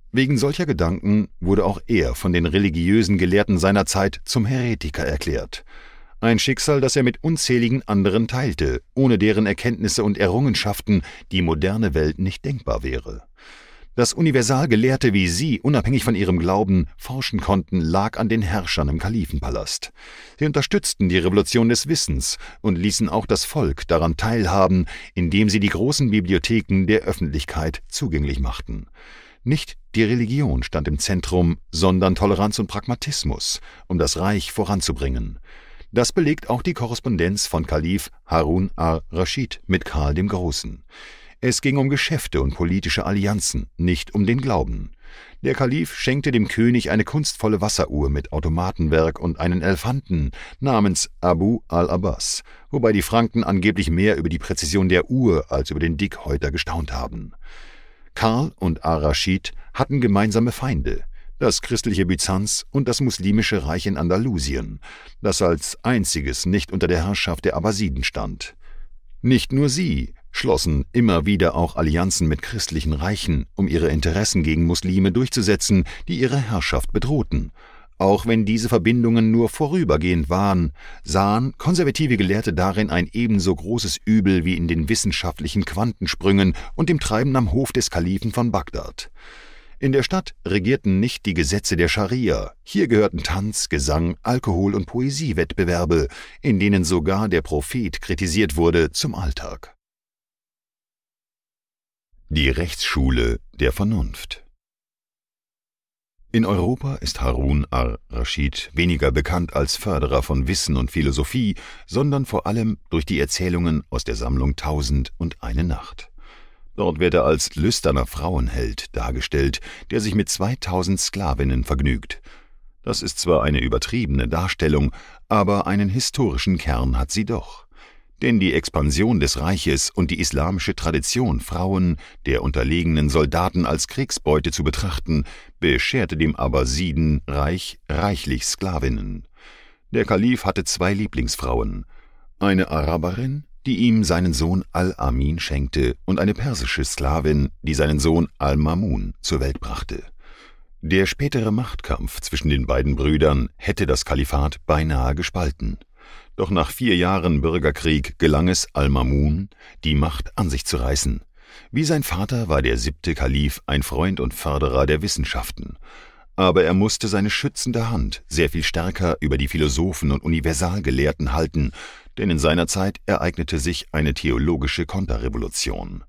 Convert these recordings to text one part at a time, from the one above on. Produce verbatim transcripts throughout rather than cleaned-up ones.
Wegen solcher Gedanken wurde auch er von den religiösen Gelehrten seiner Zeit zum Heretiker erklärt. Ein Schicksal, das er mit unzähligen anderen teilte, ohne deren Erkenntnisse und Errungenschaften die moderne Welt nicht denkbar wäre. Dass Universalgelehrte wie sie, unabhängig von ihrem Glauben, forschen konnten, lag an den Herrschern im Kalifenpalast. Sie unterstützten die Revolution des Wissens und ließen auch das Volk daran teilhaben, indem sie die großen Bibliotheken der Öffentlichkeit zugänglich machten. Nicht die Religion stand im Zentrum, sondern Toleranz und Pragmatismus, um das Reich voranzubringen. Das belegt auch die Korrespondenz von Kalif Harun ar-Raschid mit Karl dem Großen. Es ging um Geschäfte und politische Allianzen, nicht um den Glauben. Der Kalif schenkte dem König eine kunstvolle Wasseruhr mit Automatenwerk und einen Elefanten namens Abu al-Abbas, wobei die Franken angeblich mehr über die Präzision der Uhr als über den Dickhäuter gestaunt haben. Karl und ar-Raschid hatten gemeinsame Feinde, das christliche Byzanz und das muslimische Reich in Andalusien, das als einziges nicht unter der Herrschaft der Abbasiden stand. Nicht nur sie schlossen immer wieder auch Allianzen mit christlichen Reichen, um ihre Interessen gegen Muslime durchzusetzen, die ihre Herrschaft bedrohten. Auch wenn diese Verbindungen nur vorübergehend waren, sahen konservative Gelehrte darin ein ebenso großes Übel wie in den wissenschaftlichen Quantensprüngen und dem Treiben am Hof des Kalifen von Bagdad. In der Stadt regierten nicht die Gesetze der Scharia. Hier gehörten Tanz, Gesang, Alkohol- und Poesiewettbewerbe, in denen sogar der Prophet kritisiert wurde, zum Alltag. Die Rechtsschule der Vernunft. In Europa ist Harun ar-Raschid weniger bekannt als Förderer von Wissen und Philosophie, sondern vor allem durch die Erzählungen aus der Sammlung Tausend und eine Nacht. Dort wird er als lüsterner Frauenheld dargestellt, der sich mit zweitausend Sklavinnen vergnügt. Das ist zwar eine übertriebene Darstellung, aber einen historischen Kern hat sie doch. Denn die Expansion des Reiches und die islamische Tradition, Frauen der unterlegenen Soldaten als Kriegsbeute zu betrachten, bescherte dem Abbasidenreich reichlich Sklavinnen. Der Kalif hatte zwei Lieblingsfrauen, eine Araberin, die ihm seinen Sohn Al-Amin schenkte, und eine persische Sklavin, die seinen Sohn Al-Mamun zur Welt brachte. Der spätere Machtkampf zwischen den beiden Brüdern hätte das Kalifat beinahe gespalten. Doch nach vier Jahren Bürgerkrieg gelang es Al-Mamun, die Macht an sich zu reißen. Wie sein Vater war der siebte Kalif ein Freund und Förderer der Wissenschaften. Aber er musste seine schützende Hand sehr viel stärker über die Philosophen und Universalgelehrten halten, denn in seiner Zeit ereignete sich eine theologische Konterrevolution.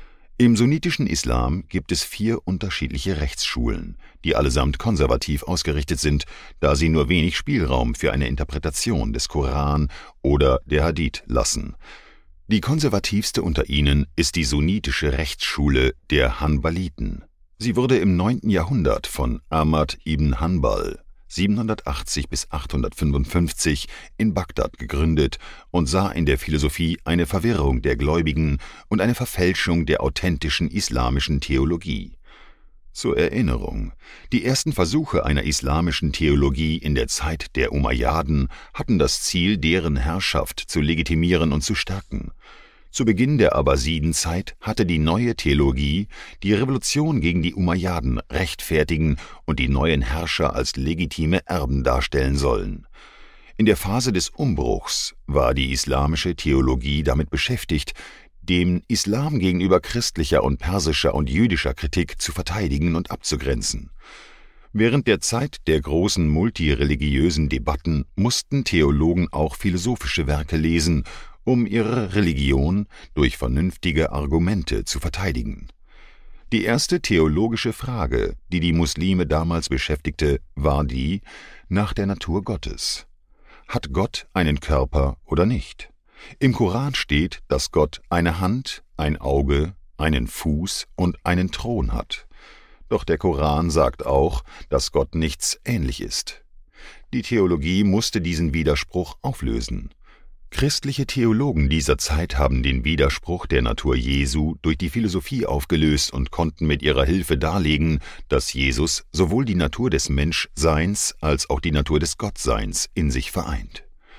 Im sunnitischen Islam gibt es vier unterschiedliche Rechtsschulen, die allesamt konservativ ausgerichtet sind, da sie nur wenig Spielraum für eine Interpretation des Koran oder der Hadith lassen. Die konservativste unter ihnen ist die sunnitische Rechtsschule der Hanbaliten. Sie wurde im neunten Jahrhundert von Ahmad ibn Hanbal siebenhundertachtzig bis achthundertfünfundfünfzig in Bagdad gegründet und sah in der Philosophie eine Verwirrung der Gläubigen und eine Verfälschung der authentischen islamischen Theologie. Zur Erinnerung: Die ersten Versuche einer islamischen Theologie in der Zeit der Umayyaden hatten das Ziel, deren Herrschaft zu legitimieren und zu stärken. Zu Beginn der Abbasidenzeit hatte die neue Theologie die Revolution gegen die Umayyaden rechtfertigen und die neuen Herrscher als legitime Erben darstellen sollen. In der Phase des Umbruchs war die islamische Theologie damit beschäftigt, den Islam gegenüber christlicher und persischer und jüdischer Kritik zu verteidigen und abzugrenzen. Während der Zeit der großen multireligiösen Debatten mussten Theologen auch philosophische Werke lesen, um ihre Religion durch vernünftige Argumente zu verteidigen. Die erste theologische Frage, die die Muslime damals beschäftigte, war die nach der Natur Gottes. Hat Gott einen Körper oder nicht? Im Koran steht, dass Gott eine Hand, ein Auge, einen Fuß und einen Thron hat. Doch der Koran sagt auch, dass Gott nichts ähnlich ist. Die Theologie musste diesen Widerspruch auflösen. Christliche Theologen dieser Zeit haben den Widerspruch der Natur Jesu durch die Philosophie aufgelöst und konnten mit ihrer Hilfe darlegen, dass Jesus sowohl die Natur des Menschseins als auch die Natur des Gottseins in sich vereint.